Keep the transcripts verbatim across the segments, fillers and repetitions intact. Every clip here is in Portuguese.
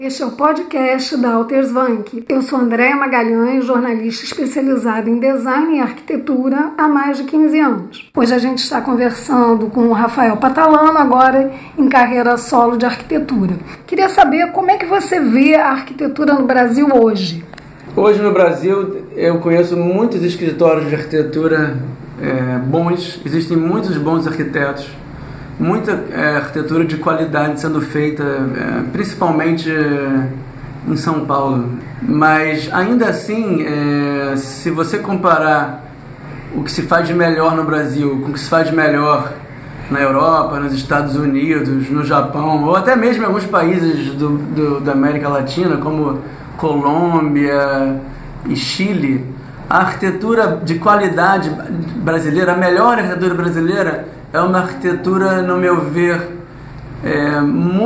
Este é o podcast da Altersvank. Eu sou Andréa Magalhães, jornalista especializada em design e arquitetura há mais de quinze anos. Hoje a gente está conversando com o Rafael Patalano, agora em carreira solo de arquitetura. Queria saber como é que você vê a arquitetura no Brasil hoje. Hoje no Brasil eu conheço muitos escritórios de arquitetura é, bons, existem muitos bons arquitetos, muita é, arquitetura de qualidade sendo feita, é, principalmente é, em São Paulo. Mas ainda assim, é, se você comparar o que se faz de melhor no Brasil com o que se faz de melhor na Europa, nos Estados Unidos, no Japão, ou até mesmo em alguns países do, do, da América Latina, como Colômbia e Chile, a arquitetura de qualidade brasileira, a melhor arquitetura brasileira, é uma arquitetura, no meu ver, é,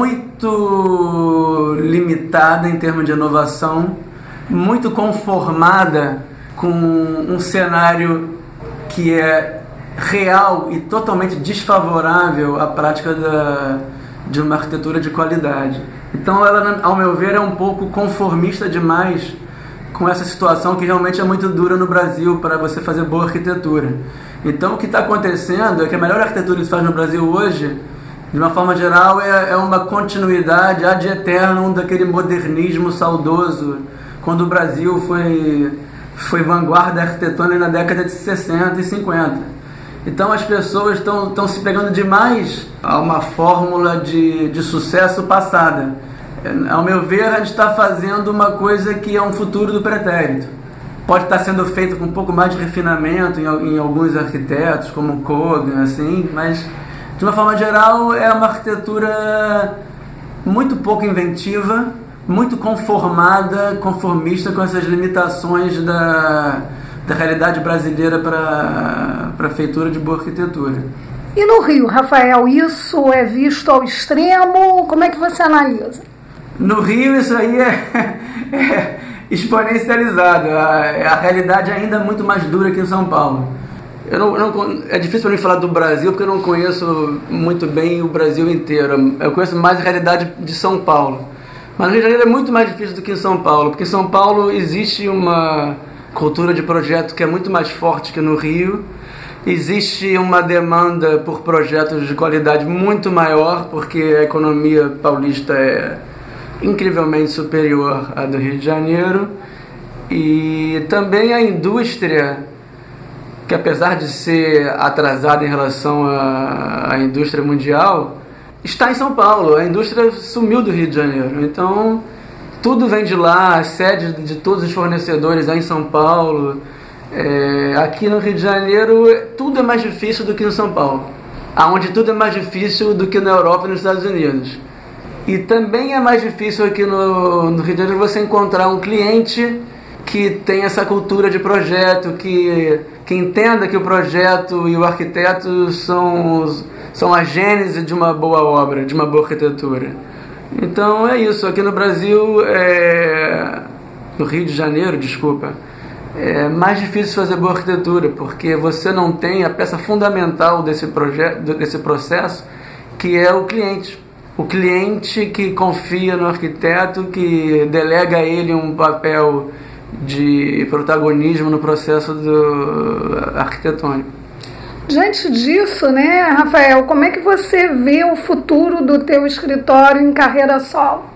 muito limitada em termos de inovação, muito conformada com um cenário que é real e totalmente desfavorável à prática da, de uma arquitetura de qualidade. Então ela, ao meu ver, é um pouco conformista demais com essa situação que realmente é muito dura no Brasil para você fazer boa arquitetura. Então o que está acontecendo é que a melhor arquitetura que se faz no Brasil hoje, de uma forma geral, é, é uma continuidade ad eternum daquele modernismo saudoso, quando o Brasil foi, foi vanguarda arquitetônica na década de sessenta e cinquenta. Então as pessoas estão se pegando demais a uma fórmula de, de sucesso passada. Ao meu ver, a gente está fazendo uma coisa que é um futuro do pretérito. Pode estar sendo feito com um pouco mais de refinamento em, em alguns arquitetos, como Kogan, assim, mas de uma forma geral é uma arquitetura muito pouco inventiva, muito conformada, conformista com essas limitações da, da realidade brasileira para a feitura de boa arquitetura. E no Rio, Rafael, isso é visto ao extremo? Como é que você analisa? No Rio isso aí é, é exponencializado, a, a realidade ainda é muito mais dura que em São Paulo. Eu não, não, é difícil para mim falar do Brasil porque eu não conheço muito bem o Brasil inteiro, eu conheço mais a realidade de São Paulo. Mas no Rio de Janeiro é muito mais difícil do que em São Paulo, porque em São Paulo existe uma cultura de projeto que é muito mais forte que no Rio. Existe uma demanda por projetos de qualidade muito maior, porque a economia paulista é incrivelmente superior à do Rio de Janeiro. E também a indústria, que apesar de ser atrasada em relação à, à indústria mundial, está em São Paulo. A indústria sumiu do Rio de Janeiro. Então, tudo vem de lá, a sede de todos os fornecedores é em São Paulo. É, aqui no Rio de Janeiro, tudo é mais difícil do que em São Paulo, aonde tudo é mais difícil do que na Europa e nos Estados Unidos. E também é mais difícil aqui no, no Rio de Janeiro você encontrar um cliente que tem essa cultura de projeto, que, que entenda que o projeto e o arquiteto são, são a gênese de uma boa obra, de uma boa arquitetura. Então é isso, aqui no Brasil, é, no Rio de Janeiro, desculpa, é mais difícil fazer boa arquitetura, porque você não tem a peça fundamental desse, projeto, desse processo, que é o cliente. O cliente que confia no arquiteto, que delega a ele um papel de protagonismo no processo do arquitetônico. Diante disso, né, Rafael, como é que você vê o futuro do teu escritório em carreira solo?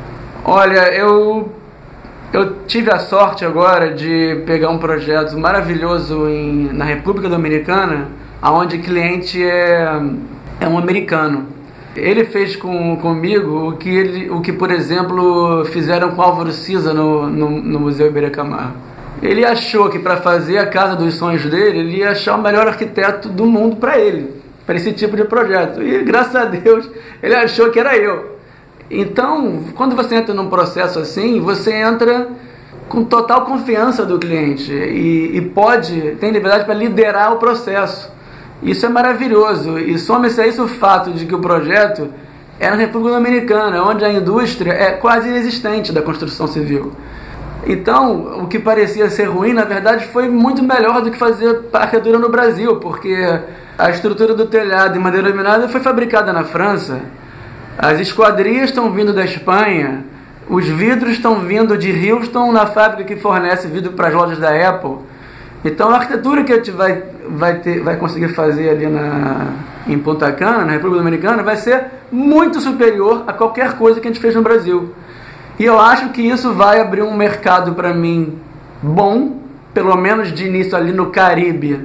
Olha, eu, eu tive a sorte agora de pegar um projeto maravilhoso em, na República Dominicana, onde o cliente é, é um americano. Ele fez com, comigo o que, ele, o que, por exemplo, fizeram com Álvaro Siza no, no, no Museu Iberê Camargo. Ele achou que para fazer a casa dos sonhos dele, ele ia achar o melhor arquiteto do mundo para ele, para esse tipo de projeto. E, graças a Deus, ele achou que era eu. Então, quando você entra num processo assim, você entra com total confiança do cliente e, e pode, tem liberdade para liderar o processo. Isso é maravilhoso, e soma-se a isso o fato de que o projeto é na República Dominicana, onde a indústria é quase inexistente da construção civil. Então, o que parecia ser ruim, na verdade, foi muito melhor do que fazer arquitetura no Brasil, porque a estrutura do telhado em madeira laminada foi fabricada na França, as esquadrias estão vindo da Espanha, Os vidros estão vindo de Houston, na fábrica que fornece vidro para as lojas da Apple. Então a arquitetura que a gente vai, vai, ter, vai conseguir fazer ali na, em Punta Cana, na República Dominicana, vai ser muito superior a qualquer coisa que a gente fez no Brasil. E eu acho que isso vai abrir um mercado para mim bom, pelo menos de início ali no Caribe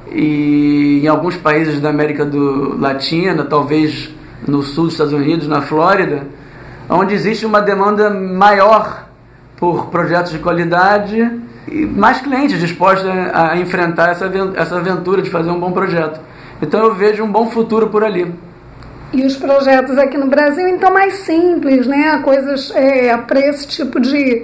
e em alguns países da América do Latina, talvez no sul dos Estados Unidos, na Flórida, onde existe uma demanda maior por projetos de qualidade e mais clientes dispostos a, a enfrentar essa, essa aventura de fazer um bom projeto. Então eu vejo um bom futuro por ali. E os projetos aqui no Brasil, então, mais simples, né? Coisas é, para esse tipo de,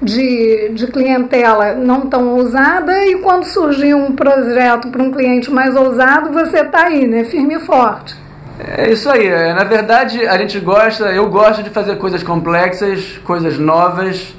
de, de clientela não tão ousada, e quando surgir um projeto para um cliente mais ousado, você está aí, né? Firme e forte. É isso aí. Na verdade, a gente gosta, eu gosto de fazer coisas complexas, coisas novas,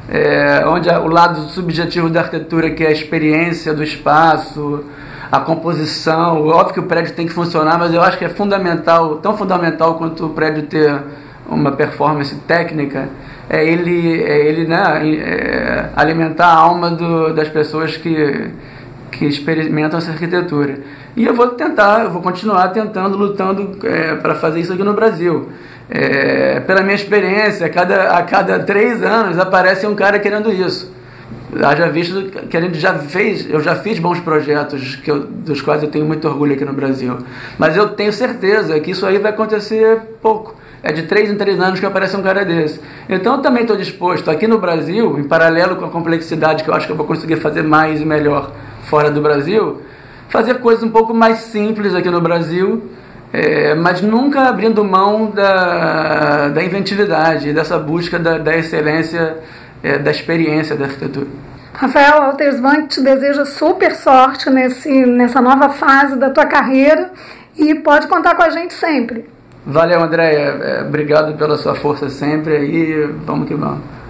é, onde o lado subjetivo da arquitetura, que é a experiência do espaço, a composição, óbvio que o prédio tem que funcionar, mas eu acho que é fundamental, tão fundamental quanto o prédio ter uma performance técnica, é ele, é ele né, é alimentar a alma do, das pessoas que, que experimentam essa arquitetura. E eu vou tentar, eu vou continuar tentando, lutando é, para fazer isso aqui no Brasil. É, pela minha experiência, a cada, a cada três anos aparece um cara querendo isso. Haja visto que a gente já fez, eu já fiz bons projetos que eu, dos quais eu tenho muito orgulho aqui no Brasil. Mas eu tenho certeza que isso aí vai acontecer pouco. É de três em três anos que aparece um cara desse. Então eu também estou disposto, aqui no Brasil, em paralelo com a complexidade que eu acho que eu vou conseguir fazer mais e melhor fora do Brasil, fazer coisas um pouco mais simples aqui no Brasil, é, mas nunca abrindo mão da, da inventividade, dessa busca da, da excelência, é, da experiência da arquitetura. Rafael Altersvank te deseja super sorte nesse, nessa nova fase da tua carreira e pode contar com a gente sempre. Valeu, Andréia. Obrigado pela sua força sempre aí. Vamos que vamos.